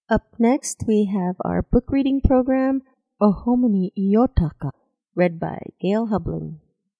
Up next, we have our book reading program, Ohomini Iyotaka, read by Gail Hublin.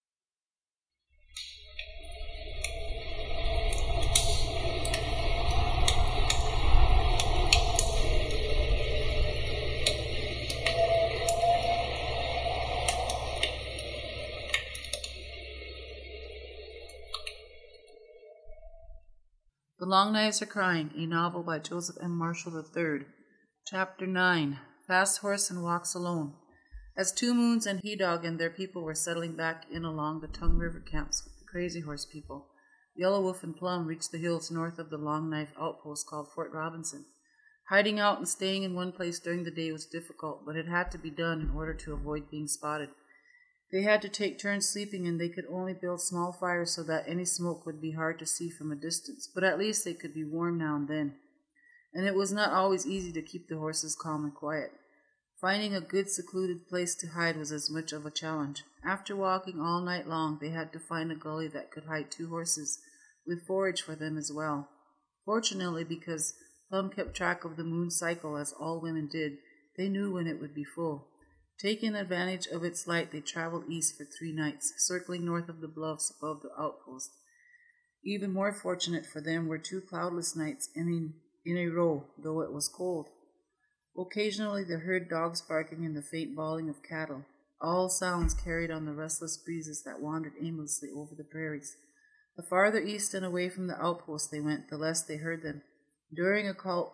The Long Knives Are Crying, a novel by Joseph M. Marshall III. Chapter 9. Fast Horse and Walks Alone. As Two Moons and He Dog and their people were settling back in along the Tongue River camps with the Crazy Horse people, Yellow Wolf and Plum reached the hills north of the Long Knife outpost called Fort Robinson. Hiding out and staying in one place during the day was difficult, but it had to be done in order to avoid being spotted. They had to take turns sleeping, and they could only build small fires so that any smoke would be hard to see from a distance, but at least they could be warm now and then. And it was not always easy to keep the horses calm and quiet. Finding a good secluded place to hide was as much of a challenge. After walking all night long, they had to find a gully that could hide two horses, with forage for them as well. Fortunately, because Plum kept track of the moon cycle as all women did, they knew when it would be full. Taking advantage of its light, they traveled east for 3 nights, circling north of the bluffs above the outpost. Even more fortunate for them were 2 cloudless nights in a row, though it was cold. Occasionally they heard dogs barking and the faint bawling of cattle, all sounds carried on the restless breezes that wandered aimlessly over the prairies. The farther east and away from the outpost they went, the less they heard them. During a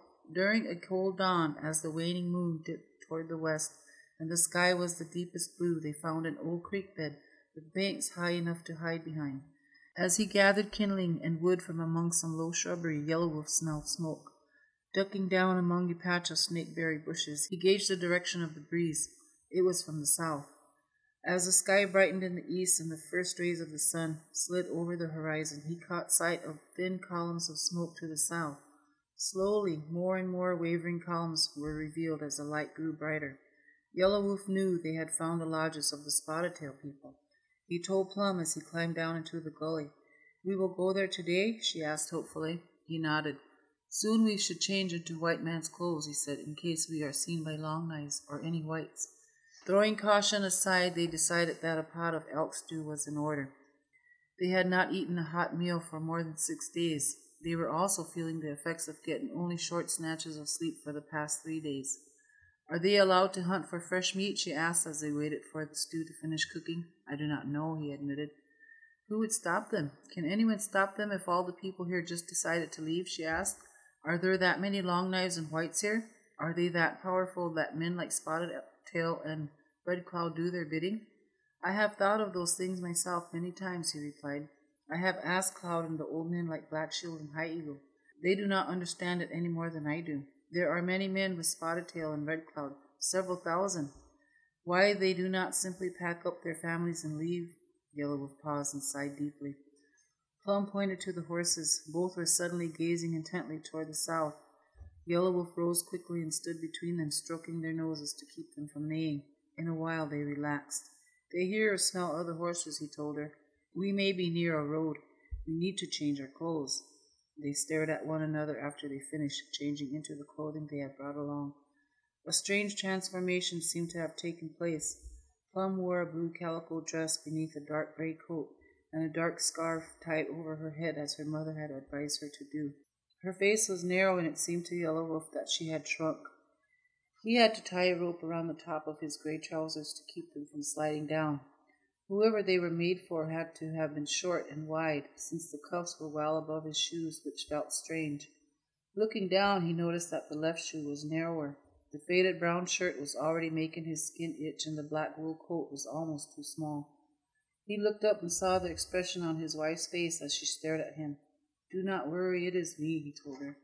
cold dawn, as the waning moon dipped toward the west, and the sky was the deepest blue, they found an old creek bed with banks high enough to hide behind. As he gathered kindling and wood from among some low shrubbery, Yellow Wolf smelled smoke. Ducking down among a patch of snakeberry bushes, he gauged the direction of the breeze. It was from the south. As the sky brightened in the east and the first rays of the sun slid over the horizon, he caught sight of thin columns of smoke to the south. Slowly, more and more wavering columns were revealed as the light grew brighter. Yellow Wolf knew they had found the lodges of the Spotted-tail people. He told Plum as he climbed down into the gully. "We will go there today?" she asked hopefully. He nodded. "Soon we should change into white man's clothes," he said, "in case we are seen by Long Knives or any whites." Throwing caution aside, they decided that a pot of elk stew was in order. They had not eaten a hot meal for more than 6 days. They were also feeling the effects of getting only short snatches of sleep for the past 3 days. "Are they allowed to hunt for fresh meat?" she asked as they waited for the stew to finish cooking. "I do not know," he admitted. "Who would stop them? Can anyone stop them if all the people here just decided to leave?" she asked. "Are there that many Long Knives and Whites here? Are they that powerful that men like Spotted Tail and Red Cloud do their bidding?" "I have thought of those things myself many times," he replied. "I have asked Cloud and the old men like Black Shield and High Eagle. They do not understand it any more than I do. There are many men with Spotted Tail and Red Cloud, several thousand. Why they do not simply pack up their families and leave?" Yellow Wolf paused and sighed deeply. Plum pointed to the horses. Both were suddenly gazing intently toward the south. Yellow Wolf rose quickly and stood between them, stroking their noses to keep them from neighing. In a while they relaxed. "They hear or smell other horses," he told her. "We may be near a road. We need to change our clothes." They stared at one another after they finished changing into the clothing they had brought along. A strange transformation seemed to have taken place. Plum wore a blue calico dress beneath a dark gray coat, and a dark scarf tied over her head as her mother had advised her to do. Her face was narrow, and it seemed to Yellow Wolf that she had shrunk. He had to tie a rope around the top of his gray trousers to keep them from sliding down. Whoever they were made for had to have been short and wide, since the cuffs were well above his shoes, which felt strange. Looking down, he noticed that the left shoe was narrower. The faded brown shirt was already making his skin itch, and the black wool coat was almost too small. He looked up and saw the expression on his wife's face as she stared at him. "Do not worry, it is me," he told her.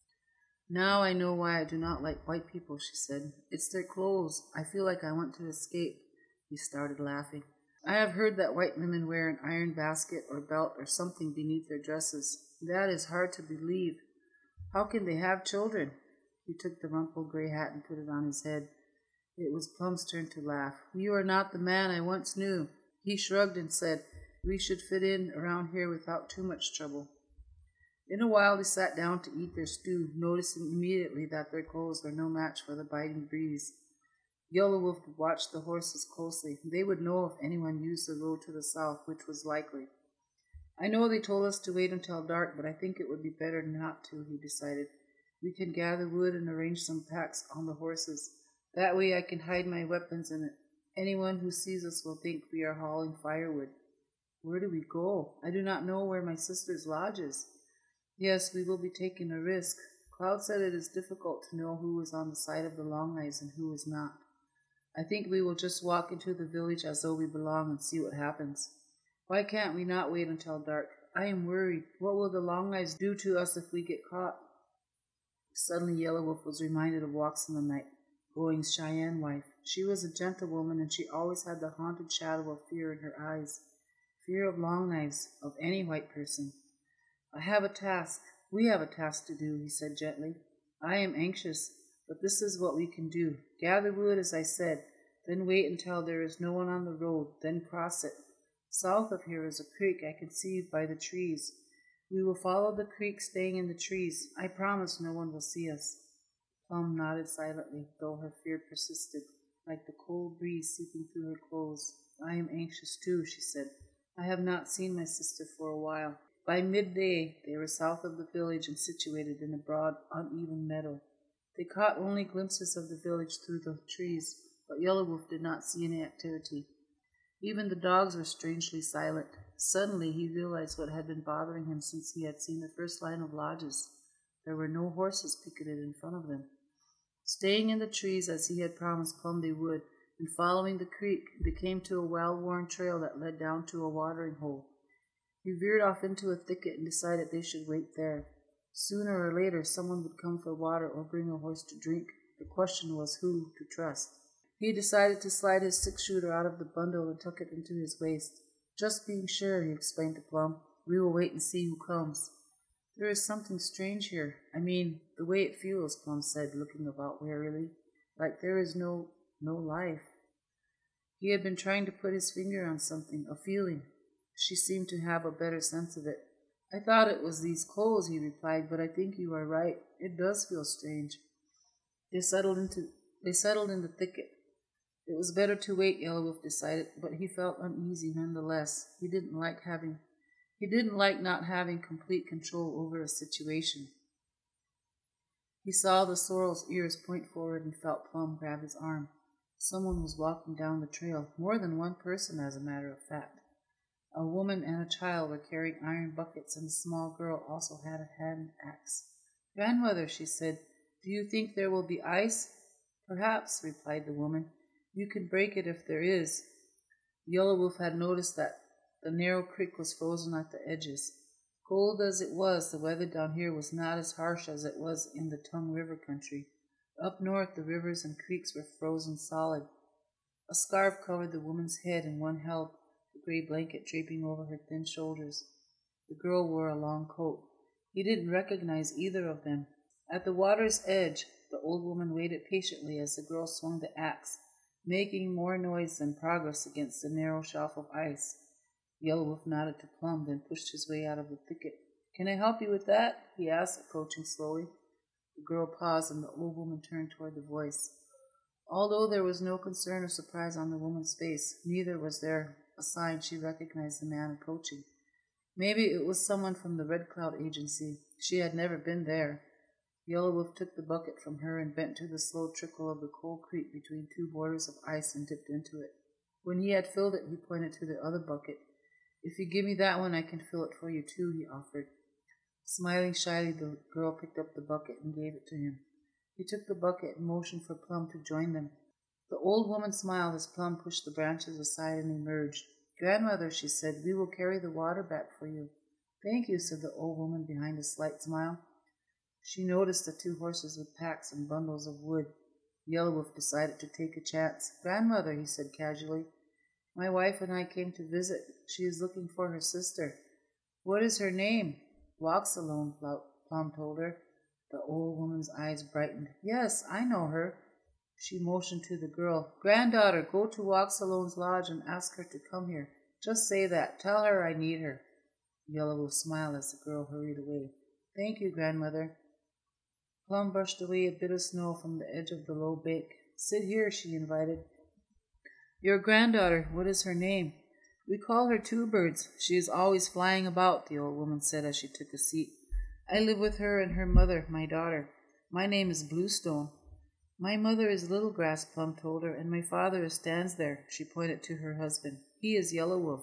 "Now I know why I do not like white people," she said. "It's their clothes. I feel like I want to escape." He started laughing. "I have heard that white women wear an iron basket or belt or something beneath their dresses. That is hard to believe. How can they have children?" He took the rumpled gray hat and put it on his head. It was Plum's turn to laugh. "You are not the man I once knew." He shrugged and said, "We should fit in around here without too much trouble." In a while they sat down to eat their stew, noticing immediately that their clothes were no match for the biting breeze. Yellow Wolf watched the horses closely. They would know if anyone used the road to the south, which was likely. I know they told us to wait until dark, but I think it would be better not to, he decided. We can gather wood and arrange some packs on the horses. That way I can hide my weapons in it. Anyone who sees us will think we are hauling firewood. Where do we go? I do not know where my sister's lodge is. Yes, we will be taking a risk. Cloud said it is difficult to know who is on the side of the Longknives and who is not. I think we will just walk into the village as though we belong and see what happens. Why can't we not wait until dark? I am worried. What will the Longknives do to us if we get caught? Suddenly Yellow Wolf was reminded of Walks in the Night, Going's Cheyenne wife. She was a gentlewoman, and she always had the haunted shadow of fear in her eyes. Fear of Longknives, of any white person. I have a task. We have a task to do, he said gently. I am anxious, but this is what we can do. Gather wood, as I said, then wait until there is no one on the road, then cross it. South of here is a creek I can see by the trees. We will follow the creek, staying in the trees. I promise no one will see us. Plum nodded silently, though her fear persisted, like the cold breeze seeping through her clothes. I am anxious too, she said. I have not seen my sister for a while. By midday they were south of the village and situated in a broad, uneven meadow. They caught only glimpses of the village through the trees, but Yellow Wolf did not see any activity. Even the dogs were strangely silent. Suddenly he realized what had been bothering him since he had seen the first line of lodges. There were no horses picketed in front of them. Staying in the trees as he had promised Plum they would, and following the creek, they came to a well-worn trail that led down to a watering hole. He veered off into a thicket and decided they should wait there. Sooner or later someone would come for water or bring a horse to drink. The question was who to trust. He decided to slide his six-shooter out of the bundle and tuck it into his waist. Just being sure, he explained to Plum. We will wait and see who comes. There is something strange here. I mean, the way it feels, Plum said, looking about warily, like there is no life. He had been trying to put his finger on something, a feeling. She seemed to have a better sense of it. I thought it was these clothes, he replied, but I think you are right. It does feel strange. They settled in the thicket. It was better to wait, Yellow Wolf decided, but he felt uneasy nonetheless. He didn't like not having complete control over a situation. He saw the sorrel's ears point forward and felt Plum grab his arm. Someone was walking down the trail, more than one person, as a matter of fact. A woman and a child were carrying iron buckets, and a small girl also had a hand axe. Grandmother, she said, do you think there will be ice? Perhaps, replied the woman. You can break it if there is. Yellow Wolf had noticed that the narrow creek was frozen at the edges. Cold as it was, the weather down here was not as harsh as it was in the Tongue River country. Up north, the rivers and creeks were frozen solid. A scarf covered the woman's head, and one held the gray blanket draping over her thin shoulders. The girl wore a long coat. He didn't recognize either of them. At the water's edge, the old woman waited patiently as the girl swung the axe, making more noise than progress against the narrow shelf of ice. Yellow Wolf nodded to Plum, then pushed his way out of the thicket. Can I help you with that? He asked, approaching slowly. The girl paused, and the old woman turned toward the voice. Although there was no concern or surprise on the woman's face, neither was there a sign she recognized the man approaching. Maybe it was someone from the Red Cloud Agency. She had never been there. Yellow Wolf took the bucket from her and bent to the slow trickle of the cold creek between two borders of ice and dipped into it. When he had filled it, he pointed to the other bucket. If you give me that one, I can fill it for you too, he offered. Smiling shyly, the girl picked up the bucket and gave it to him. He took the bucket and motioned for Plum to join them. The old woman smiled as Plum pushed the branches aside and emerged. Grandmother, she said, we will carry the water back for you. Thank you, said the old woman behind a slight smile. She noticed the two horses with packs and bundles of wood. Yellow Wolf decided to take a chance. Grandmother, he said casually, my wife and I came to visit. She is looking for her sister. What is her name? Walks Alone, Plum told her. The old woman's eyes brightened. Yes, I know her. She motioned to the girl. Granddaughter, go to Walks Alone's lodge and ask her to come here. Just say that. Tell her I need her. Yellow Wolf smiled as the girl hurried away. Thank you, grandmother. Plum brushed away a bit of snow from the edge of the low bank. Sit here, she invited. Your granddaughter, what is her name? We call her Two Birds. She is always flying about, the old woman said as she took a seat. I live with her and her mother, my daughter. My name is Bluestone. My mother is Little Grass, Plum told her, and my father stands there. She pointed to her husband. He is Yellow Wolf.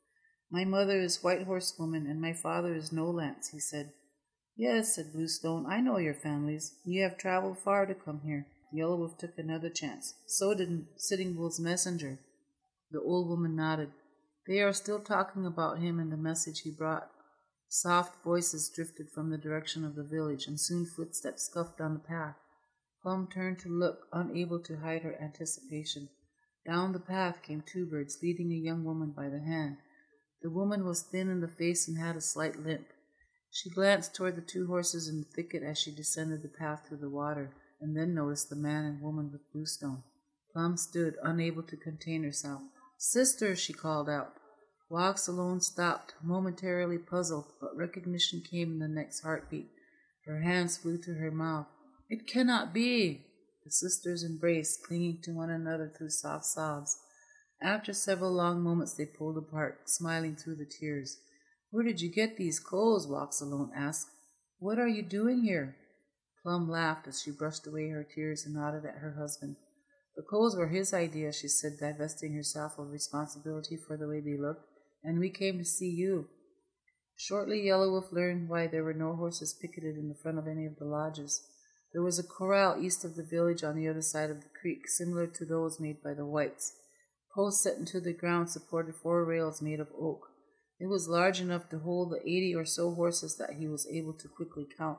My mother is White Horse Woman, and my father is No Lance, he said. Yes, said Bluestone, I know your families. You have traveled far to come here. Yellow Wolf took another chance. So did Sitting Bull's messenger. The old woman nodded. They are still talking about him and the message he brought. Soft voices drifted from the direction of the village, and soon footsteps scuffed on the path. Plum turned to look, unable to hide her anticipation. Down the path came Two Birds, leading a young woman by the hand. The woman was thin in the face and had a slight limp. She glanced toward the two horses in the thicket as she descended the path to the water, and then noticed the man and woman with Bluestone. Plum stood, unable to contain herself. Sister, she called out. Walks Alone stopped, momentarily puzzled, but recognition came in the next heartbeat. Her hands flew to her mouth. It cannot be! The sisters embraced, clinging to one another through soft sobs. After several long moments they pulled apart, smiling through the tears. Where did you get these clothes? Walks Alone asked. What are you doing here? Plum laughed as she brushed away her tears and nodded at her husband. The clothes were his idea, she said, divesting herself of responsibility for the way they looked, and we came to see you. Shortly Yellow Wolf learned why there were no horses picketed in the front of any of the lodges. There was a corral east of the village on the other side of the creek, similar to those made by the whites. Posts set into the ground supported 4 rails made of oak. It was large enough to hold the 80 or so horses that he was able to quickly count.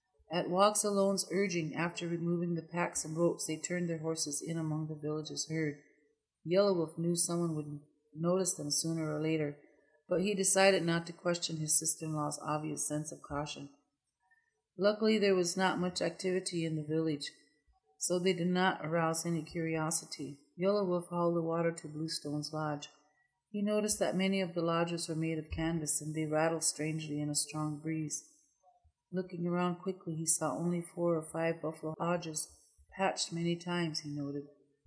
At Walks Alone's urging, after removing the packs and ropes, they turned their horses in among the village's herd. Yellow Wolf knew someone would notice them sooner or later, but he decided not to question his sister-in-law's obvious sense of caution. Luckily, there was not much activity in the village, so they did not arouse any curiosity. Yellow Wolf hauled the water to Bluestone's lodge. He noticed that many of the lodges were made of canvas, and they rattled strangely in a strong breeze. Looking around quickly, he saw only 4 or 5 buffalo lodges, patched many times, he noted.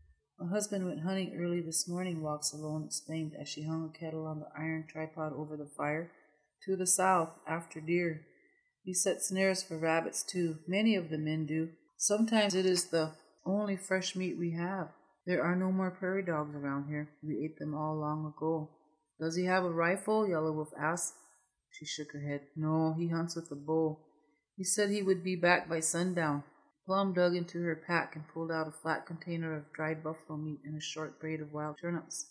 My husband went hunting early this morning, Walks Alone explained as she hung a kettle on the iron tripod over the fire. To the south, after deer. He set snares for rabbits, too. Many of the men do. Sometimes it is the only fresh meat we have. There are no more prairie dogs around here. We ate them all long ago. Does he have a rifle? Yellow Wolf asked. She shook her head. No, he hunts with a bow. He said he would be back by sundown. Plum dug into her pack and pulled out a flat container of dried buffalo meat and a short braid of wild turnips.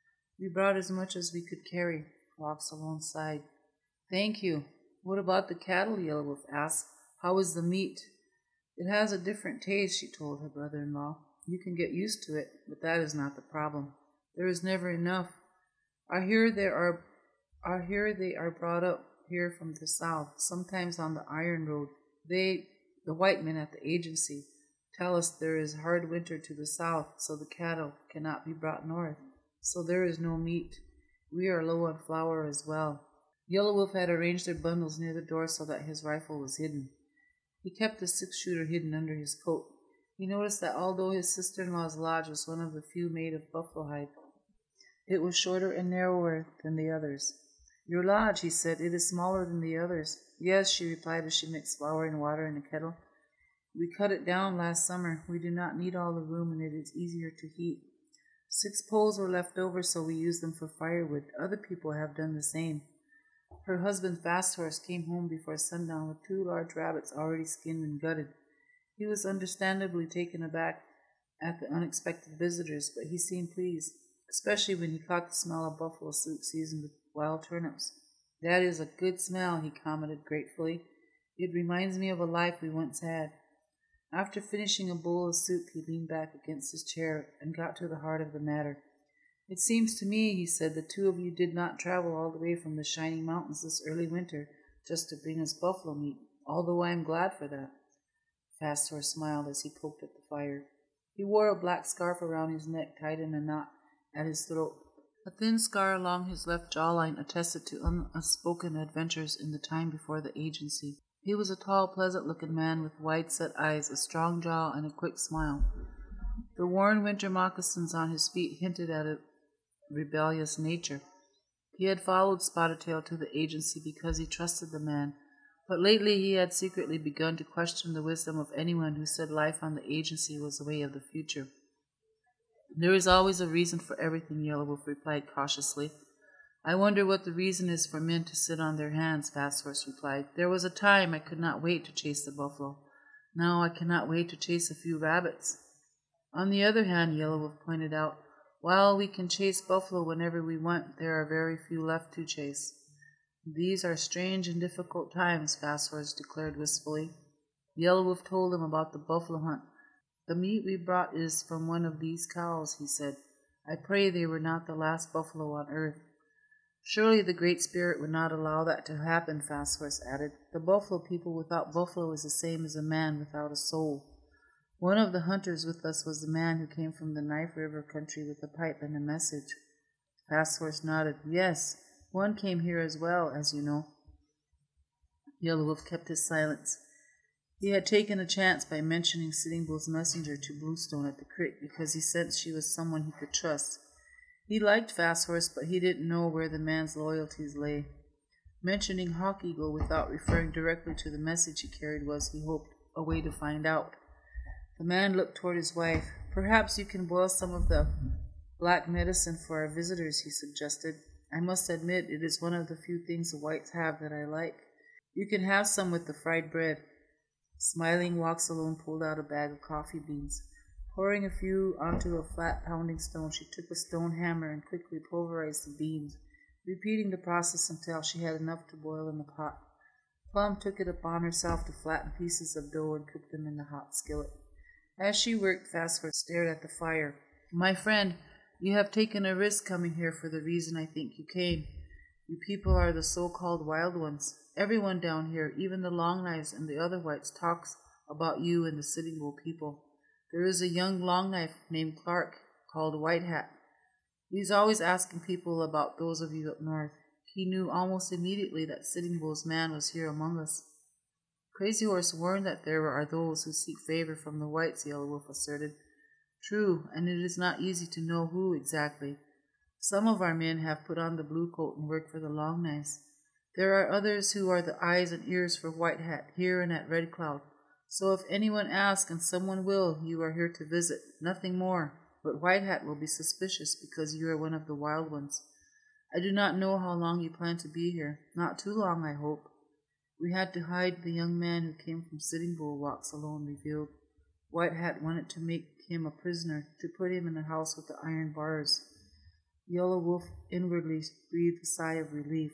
We brought as much as we could carry. Walks Alone sighed. Thank you. What about the cattle? Yellow Wolf asked. How is the meat? It has a different taste, she told her brother-in-law. You can get used to it, but that is not the problem. There is never enough. I hear they are brought up here from the south, sometimes on the iron road. The white men at the agency, tell us there is hard winter to the south, so the cattle cannot be brought north. So there is no meat. We are low on flour as well. Yellow Wolf had arranged their bundles near the door so that his rifle was hidden. He kept the 6-shooter hidden under his coat. He noticed that although his sister-in-law's lodge was one of the few made of buffalo hide, it was shorter and narrower than the others. Your lodge, he said, it is smaller than the others. Yes, she replied as she mixed flour and water in a kettle. We cut it down last summer. We do not need all the room, and it is easier to heat. 6 poles were left over, so we used them for firewood. Other people have done the same. Her husband, Fast Horse, came home before sundown with 2 large rabbits already skinned and gutted. He was understandably taken aback at the unexpected visitors, but he seemed pleased, especially when he caught the smell of buffalo soup seasoned with wild turnips. That is a good smell, he commented gratefully. It reminds me of a life we once had. After finishing a bowl of soup, he leaned back against his chair and got to the heart of the matter. It seems to me, he said, the 2 of you did not travel all the way from the Shining Mountains this early winter just to bring us buffalo meat, although I am glad for that. Fast Horse smiled as he poked at the fire. He wore a black scarf around his neck tied in a knot at his throat. A thin scar along his left jawline attested to unspoken adventures in the time before the agency. He was a tall, pleasant-looking man with wide-set eyes, a strong jaw, and a quick smile. The worn winter moccasins on his feet hinted at a rebellious nature. He had followed Spotted Tail to the agency because he trusted the man, but lately he had secretly begun to question the wisdom of anyone who said life on the agency was the way of the future. There is always a reason for everything, Yellow Wolf replied cautiously. I wonder what the reason is for men to sit on their hands, Fast Horse replied. There was a time I could not wait to chase the buffalo. Now I cannot wait to chase a few rabbits. On the other hand, Yellow Wolf pointed out, while we can chase buffalo whenever we want, there are very few left to chase. These are strange and difficult times, Fast Horse declared wistfully. Yellow Wolf told him about the buffalo hunt. The meat we brought is from one of these cows, he said. I pray they were not the last buffalo on earth. Surely the Great Spirit would not allow that to happen, Fast Horse added. The buffalo people without buffalo is the same as a man without a soul. One of the hunters with us was the man who came from the Knife River country with a pipe and a message. Fast Horse nodded. Yes, one came here as well, as you know. Yellow Wolf kept his silence. He had taken a chance by mentioning Sitting Bull's messenger to Bluestone at the creek because he sensed she was someone he could trust. He liked Fast Horse, but he didn't know where the man's loyalties lay. Mentioning Hawk Eagle without referring directly to the message he carried was, he hoped, a way to find out. The man looked toward his wife. Perhaps you can boil some of the black medicine for our visitors, he suggested. I must admit it is one of the few things the whites have that I like. You can have some with the fried bread. Smiling, Walks Alone pulled out a bag of coffee beans. Pouring a few onto a flat pounding stone, she took a stone hammer and quickly pulverized the beans, repeating the process until she had enough to boil in the pot. Plum took it upon herself to flatten pieces of dough and cook them in the hot skillet. As she worked, Fast Horse stared at the fire. My friend, you have taken a risk coming here for the reason I think you came. You people are the so-called wild ones. Everyone down here, even the Long Knives and the other whites, talks about you and the Sitting Bull people. There is a young Long Knife named Clark, called White Hat. He's always asking people about those of you up north. He knew almost immediately that Sitting Bull's man was here among us. Crazy Horse warned that there are those who seek favor from the whites, Yellow Wolf asserted. True, and it is not easy to know who exactly. Some of our men have put on the blue coat and work for the Long Knives. There are others who are the eyes and ears for White Hat here and at Red Cloud. So if anyone asks, and someone will, you are here to visit, nothing more. But White Hat will be suspicious because you are one of the wild ones. I do not know how long you plan to be here. Not too long, I hope. We had to hide the young man who came from Sitting Bull, Walks Alone revealed. White Hat wanted to make him a prisoner, to put him in a house with the iron bars. Yellow Wolf inwardly breathed a sigh of relief.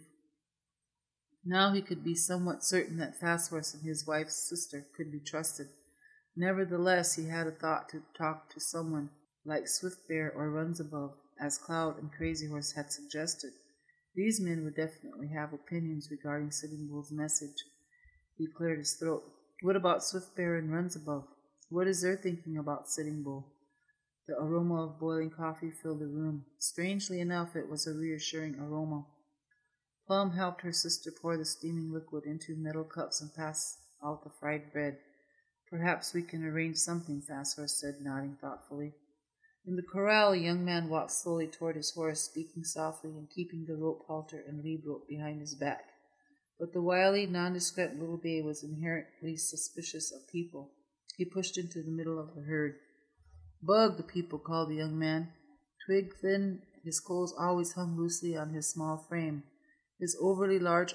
Now he could be somewhat certain that Fast Horse and his wife's sister could be trusted. Nevertheless, he had a thought to talk to someone like Swift Bear or Runsabove, as Cloud and Crazy Horse had suggested. These men would definitely have opinions regarding Sitting Bull's message. He cleared his throat. What about Swift Bear and Runsabove? What is their thinking about Sitting Bull? The aroma of boiling coffee filled the room. Strangely enough, it was a reassuring aroma. Plum helped her sister pour the steaming liquid into metal cups and pass out the fried bread. Perhaps we can arrange something, Fast Horse said, nodding thoughtfully. In the corral, a young man walked slowly toward his horse, speaking softly and keeping the rope halter and lead rope behind his back. But the wily, nondescript little bay was inherently suspicious of people. He pushed into the middle of the herd. Bug, the people called the young man. Twig thin, his clothes always hung loosely on his small frame. His overly large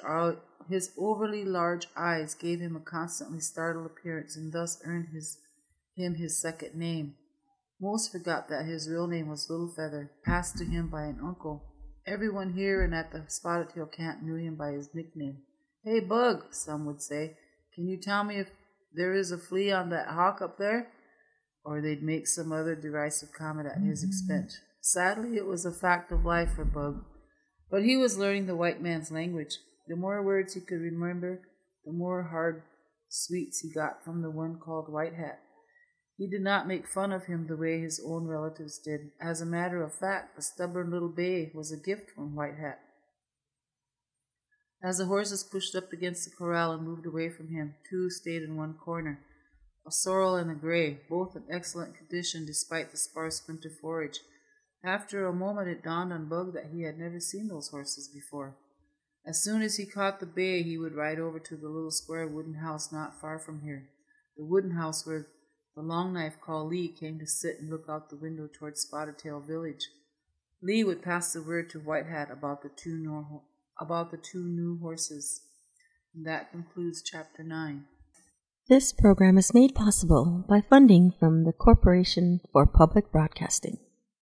eyes gave him a constantly startled appearance and thus earned him his second name. Most forgot that his real name was Little Feather, passed to him by an uncle. Everyone here and at the Spotted Tail camp knew him by his nickname. Hey, Bug, some would say, can you tell me if there is a flea on that hawk up there? Or they'd make some other derisive comment at his expense. Sadly, it was a fact of life for Bug. But he was learning the white man's language. The more words he could remember, the more hard sweets he got from the one called White Hat. He did not make fun of him the way his own relatives did. As a matter of fact, the stubborn little bay was a gift from White Hat. As the horses pushed up against the corral and moved away from him, two stayed in one corner, a sorrel and a gray, both in excellent condition despite the sparse winter forage. After a moment it dawned on Bug that he had never seen those horses before. As soon as he caught the bay, he would ride over to the little square wooden house not far from here, the wooden house where the Long Knife called Lee came to sit and look out the window toward Spotted Tail village. Lee would pass the word to White Hat about the two new horses. And that concludes Chapter 9. This program is made possible by funding from the Corporation for Public Broadcasting.